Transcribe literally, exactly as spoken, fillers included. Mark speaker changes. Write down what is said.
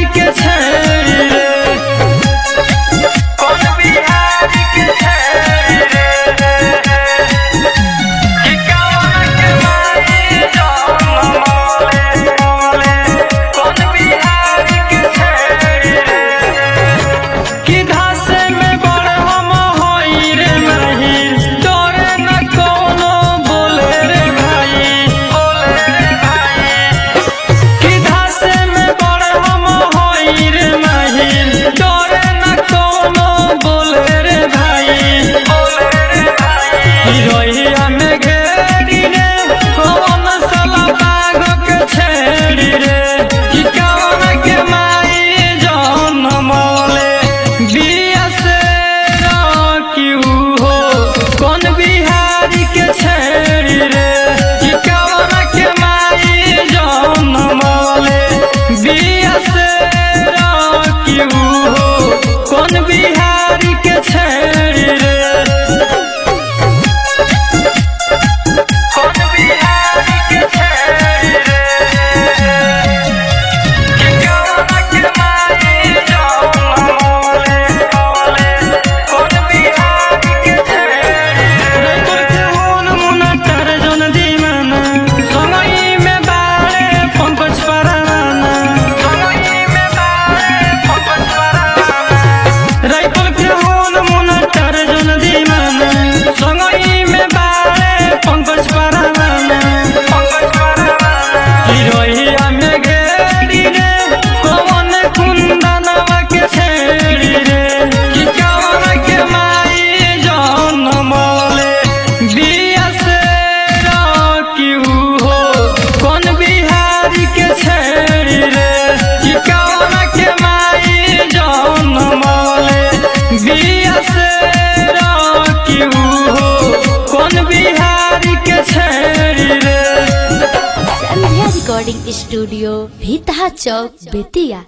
Speaker 1: के छेड़ी रे कौन बिहारी के छेड़ी रे कि कौन के माई जान मोले कौन बिहारी के छेड़ी रे कि धासे में बड़ हम होई रे नहीं डरे न कोनो बोले रे भाई बोले रे भाई कि धासे में बड़ हम होई रे नहीं डरे न कोनो बोले रे भाई बोले रे भाई रोहिया में घेरी रे कौन साला बाग के छेड़ी रे कि कौन के माई जान मोले बिया से क्यों हो कौन बिहारी के छेड़ी रे कि कौन के माई जान मोले बिया से क्यों हो कौन बिहारी के छेड़ी रे कौन बिहारी के छेड़ी रे कि कौन के माई जान मोले कौन बिहारी के छेड़ी रे के होन मुना तर जन दीवाना संगई में बाड़े पंकज पराना संगई में बाड़े पंकज पराना राइफल के होन मुना तर जन दीवाना संगई में बाड़े पंकज पराना पंकज पराना हिरोइया में घेरी रे कौन कुंदनवा के छेड़ी रे कि कौन के माई जान मोले बिया से क्यों हो कौन बिहारी के छेड़ी रे कि कौन के माई जान मोले बिया से क्यों हो कौन बिहारी के छेड़ी रे।
Speaker 2: संध्या रिकॉर्डिंग स्टूडियो भीतहा चौक बेतिया।